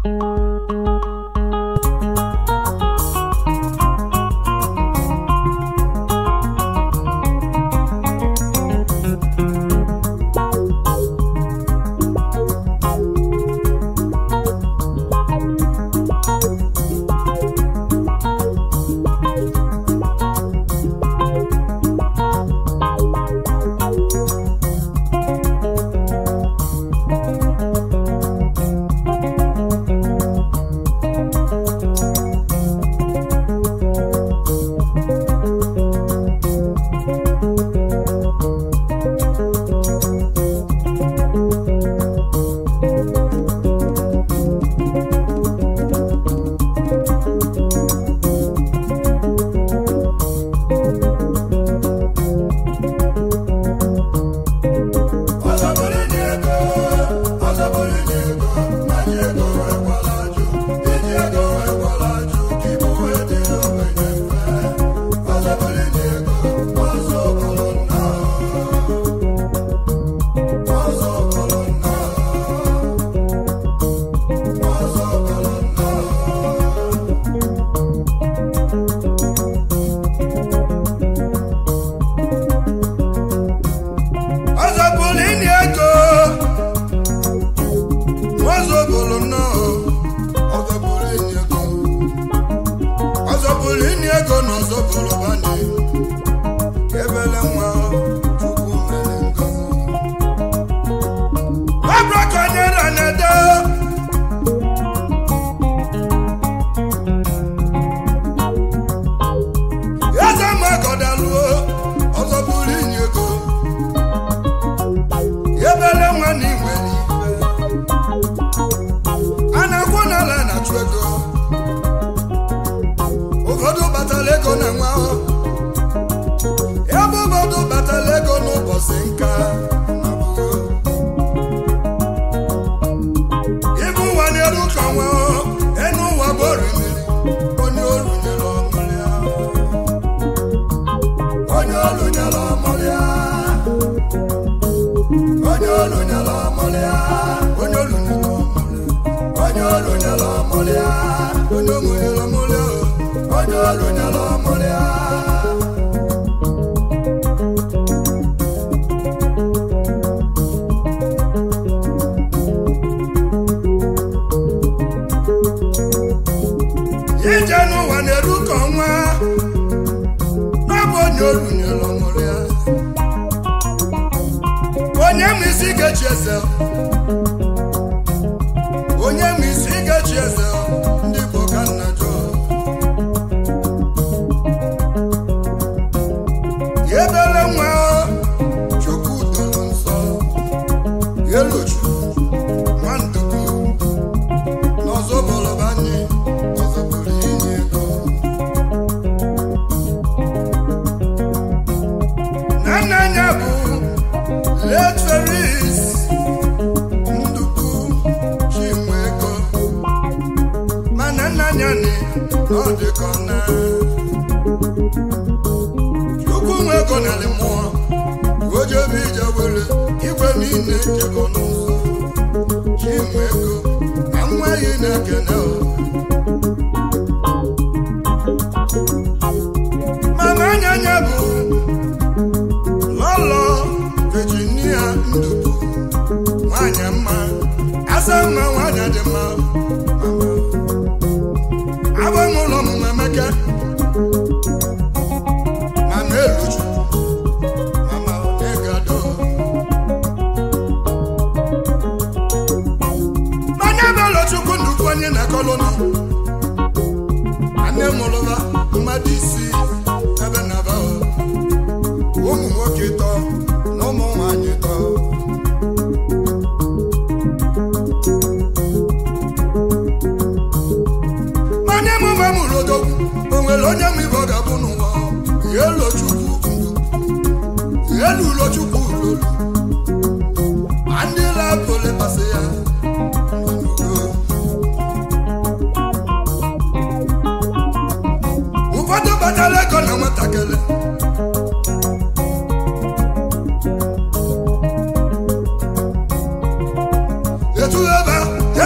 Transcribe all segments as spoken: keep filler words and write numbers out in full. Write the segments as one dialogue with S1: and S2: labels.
S1: Yetu eba, yebele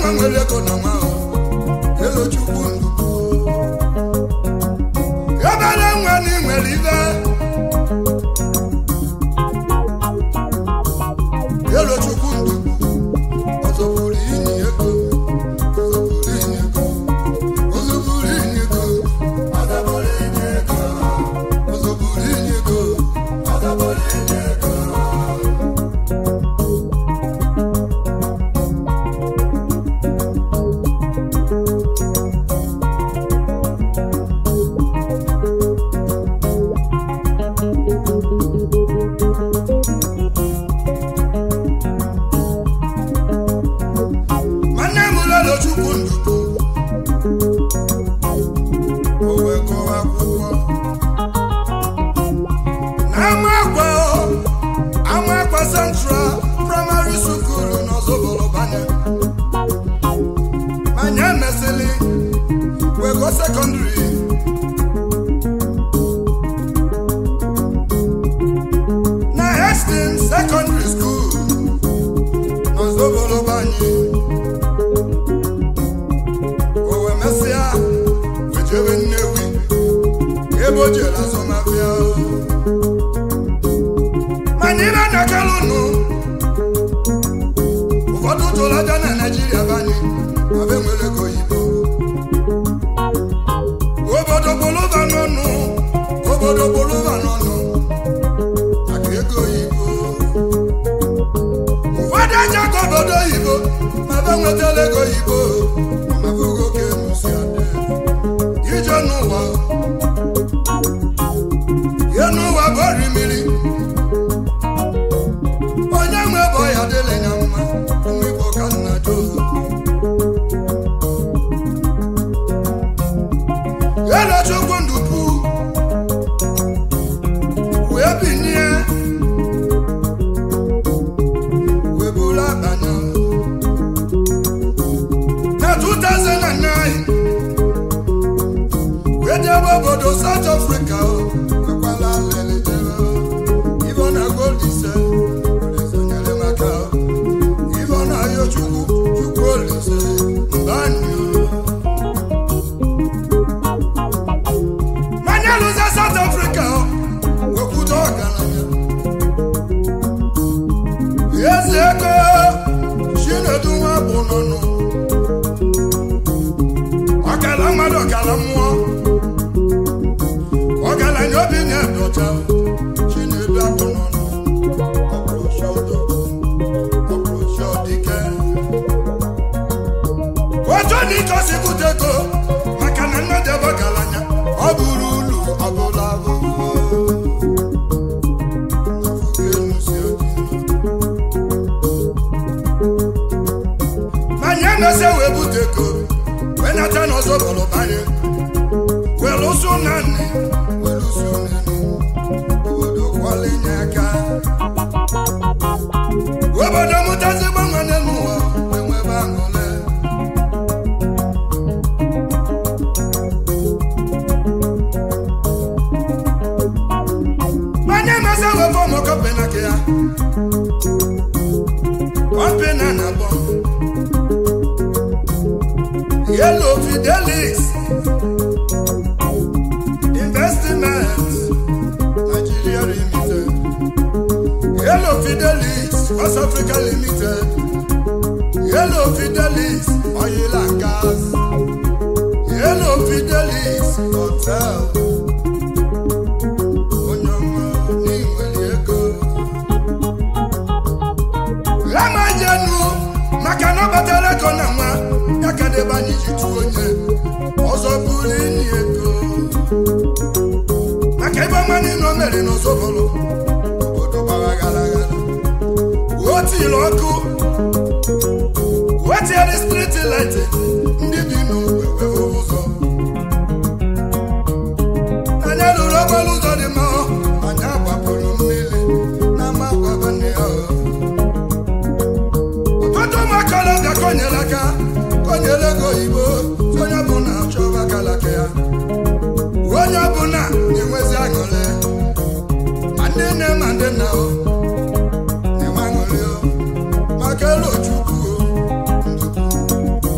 S1: nwere ego na nwa elo chukwu ndụ ebere nwa ni nwere ibe elo chukwu ndụ ọzọ bụrụ inyi ego secondary na Hastings secondary school no zobolo bani owe mesia wejebe nnewi ebo jela so mafia manira na kalunu ụfọdụ tụlada na Nigeria bani abe nwere ko yibo obodo boluva nonu obodo boluva nonu akego yibo wada jago bodo yibo maba nwetele go yibo mabugo ke musiade ijo nuwa yenu wa bori mili onya mwe boya dele nyama mi boka na jo yelo chukwu ndupu we binye we bula bana na two thousand nine we debo bodo South Africa we kwala lele debo even a gold ise we sonyele maka even a yo chukwu chukwu ise banyo South Africa, we could organize. Yes, ego, she no do wa bonono. Okala mado kala mo. Okala nyobi ne dota. She no do bonono. Okro shodo. Okro shodike. Wato ni kosi kuteko. Makana no de bagalanya. Oburulu abolavu Manyana se we buteko when atan ozo bolo banye we lusu nani we lusu nani odo kwale nyaka we bodo mutazi bangane nuwa we we bangole Yellow Fidelis Investments Nigeria Limited Yellow Fidelis West Africa Limited Yellow Fidelis Oil and Gas Yellow Fidelis Hotel Onyoma Niweliego Ramajanu Makano Batele Konama Yakade Bani Jituonye Ozo Bulini Ego Makaiba Mani no Meri no Sovolo Odo Baragalagala Woti Loku Woti at the street light Ndibino Wewe Uzo Anyalu Robo Luzo de Mao Anyaba Polo Mili Nama Wabane Ototo Makala Gakonyelaka Konyelego Ibo Sonya Buna Chova Kalakea Wonya Buna Niwezi Angole Mandene Mandena O Niwangole O Makelo Chuku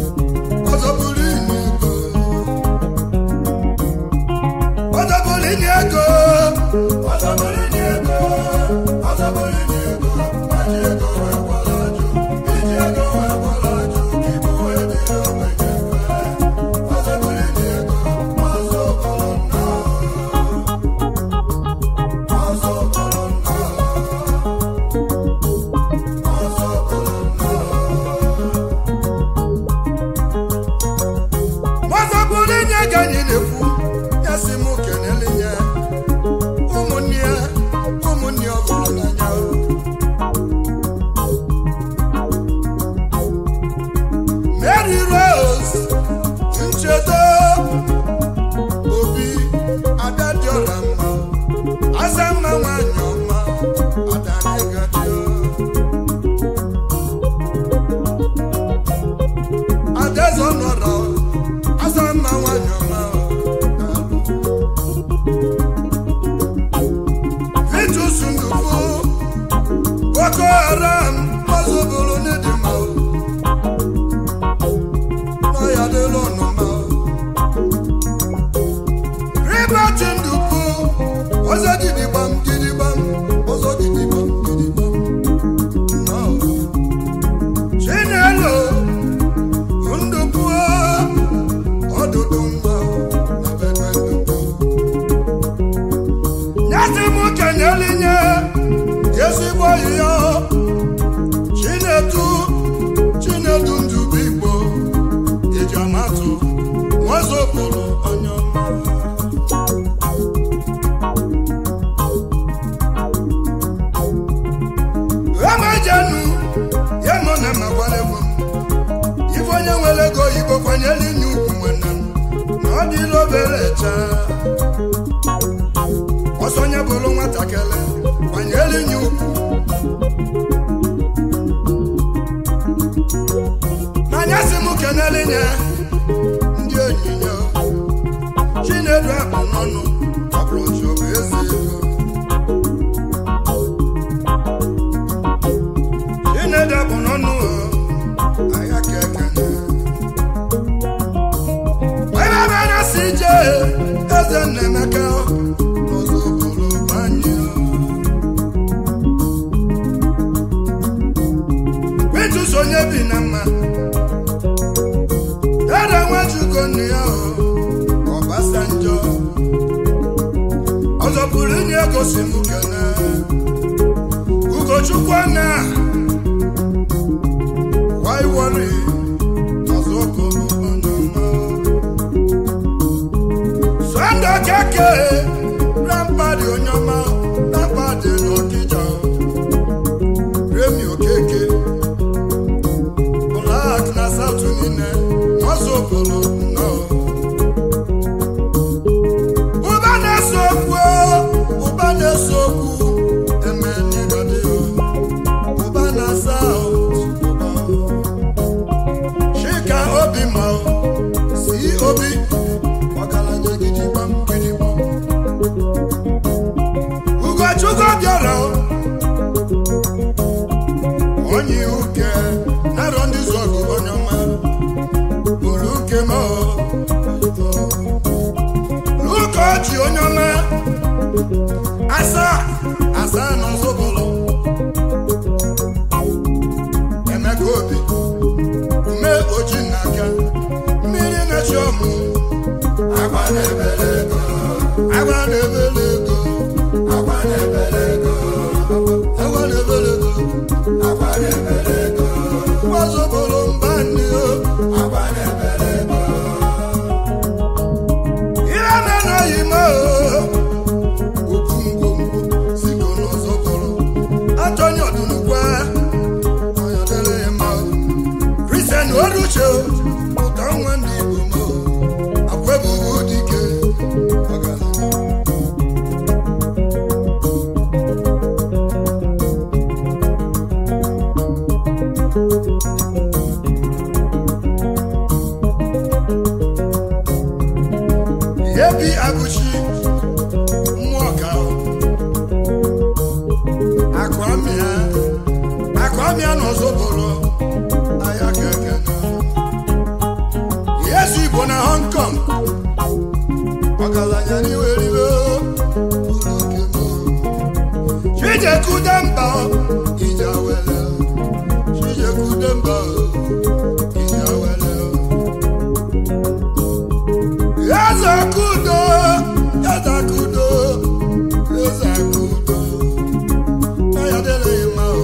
S1: Mary Rose Nchedo Obi Adadiolama Azama Wanyoma Adanigadio Adezonora Azama Wanyoma Vitu Sundufu Boko Haram Mazobolo Nedimao Noya de Lonoma Riba Chindufu Ozo Didibam Didibam Ozo Didibam Didibam No Chinelo Undufu Odudumba Nabebendufu Nyasimu Kenelinye Yesi boy yo Chinedu Chinedu Ndubigbo Ejamatu Mwazopolo Onyoma Ramajanu Yemona Magwalebo Ivonye Welego Ibo Kwanyeli Nyuku Mwenan Nodi Lobelecha Osonye Bolo Matakele Kwanyeli Nyuku Nanyasimu Kenelinye Ndi Onyinyo Chinedu Akunonu Abrocho Bezego Chinedu Akunonu Ayakekene Weba Bana C J Ezenemeka Ozobolo Banyo Witu Sonye Binama Dada Wachuko Niyo Obasanjo Ozobulu Nyego Simukene Ugochukwana Why worry Ozokolo Onyoma Sando Keke Rampadi Onyoma Rampadi Nokija Remi Okeke Black na South Nine Ozokolo no Ubane Sokwo Ubane Soku Emeni Gadio Ubana South Shika Obi Mao Si Obi Wakalanje Gidibam Gidibam Ugo Chugo Biara Onyi Uke Narondi Zogu Onyoma Uluke Mo Lukochi Onyoma Asa Asa Nozobolo Emekobi Ume Ojinaka Miri Nachomu Agbanebelego Agbanebelego Agbanebelego Agbanebelego Agbanebelego Wazobolo Mbani Agbanebelego Irana no Yimo Upungungu Sikono Zobolo Antonio Dunukwa Oyodele Yemo Christian Orucho Utanwandi Bumo Akwebu Udike Agana Yebi Abuchi Mwaka Akwamia Akwamia Nozobolo Ayakekena Yesu Ibo na Hong Kong Wakalanyani Weriwe Ulukemo Shije Kudemba Ijawele Shije Kudemba Ijawele Yazakudo Yazakudo Yazakudo Ayadele Mao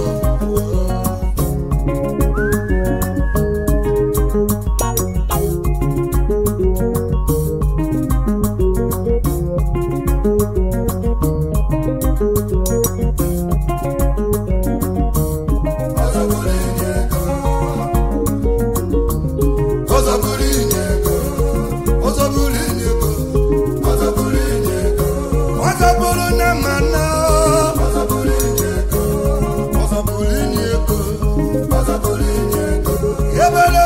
S1: ebele